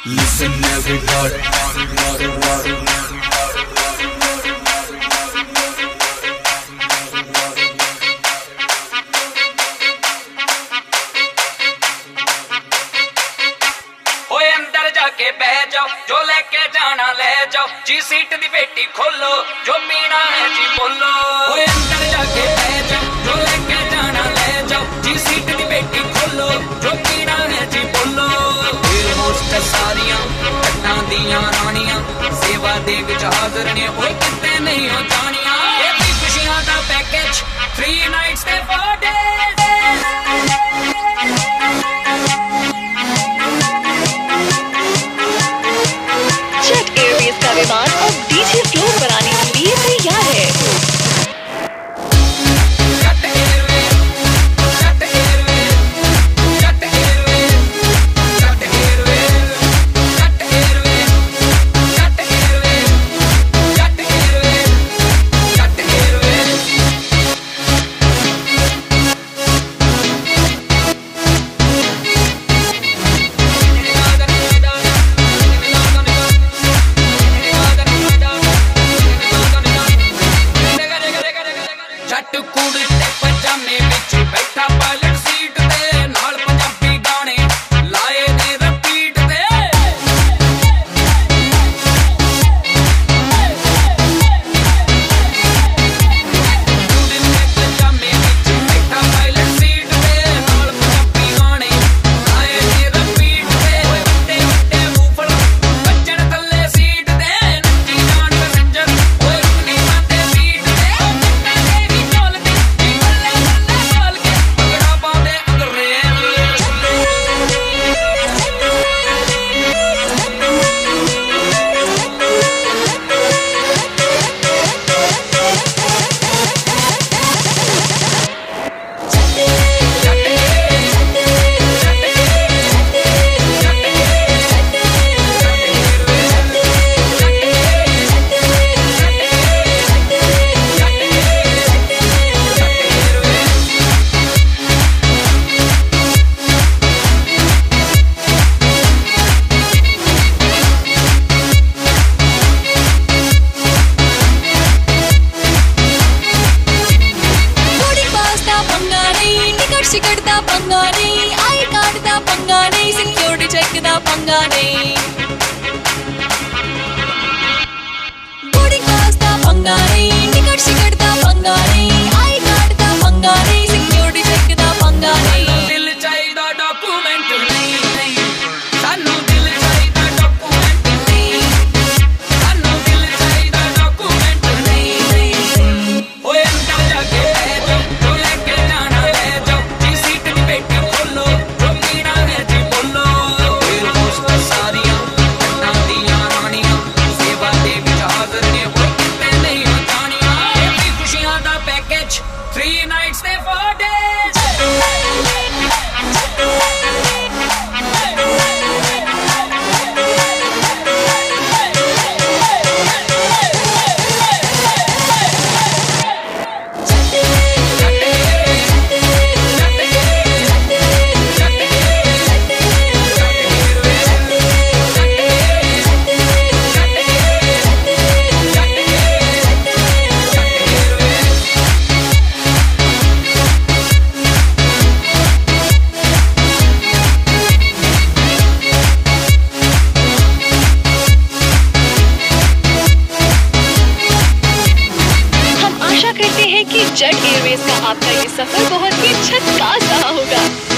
Listen everybody. ओए अंदर जाके बह जाओ, जो लेके जाना ले जाओ, जी सीट दी पेटी खोलो, जो पीना है जी बोलो। ओए अंदर जाके बह जाओ, जो लेके जाना ले जाओ, जी सीट दी पेटी खोलो, जो पीना है जी बोलो। होस्ट सारियां कट्टां दियां रानियां, सेवा दे विच हाज़र ने, ओए किते नहीं हो जानियां। ये भी खुशियां दा पैकेज, 3 nights ते 4 days। जेट एयरवेज का विमान अब डीजे फ्लो बनाने के लिए तैयार है। टिकट दा पंगा नहीं, आई कार्ड दा पंगा नहीं, सिक्योरिटी चेक दा पंगा नहीं, बोर्डिंग पास दा पंगा नहीं, टिकट दा पंगा नहीं, आई कार्ड दा पंगा नहीं, सिक्योरिटी चेक दा पंगा नहीं। दिल चाहिदा डॉक्यूमेंट नहीं, सानू दिल चाहिदा डॉक्यूमेंट नहीं, सानू दिल चाहिदा डॉक्यूमेंट नहीं। ओए अंदर जाके बह जाओ, जो लेके जाना ले जाओ, जी सीट दी पेटी खोलो, जो पीना है जी बोलो। फिर होस्ट सारियां कट्टां दियां रानियां, सेवा दे विच हाज़र ने, ओए किते नहीं हो जानियां। ये भी खुशियां दा पैकेज, 3 nights ते 4 days। हम आशा करते हैं कि जेट एयरवेज का आपका ये सफर बहुत ही झकास रहा होगा।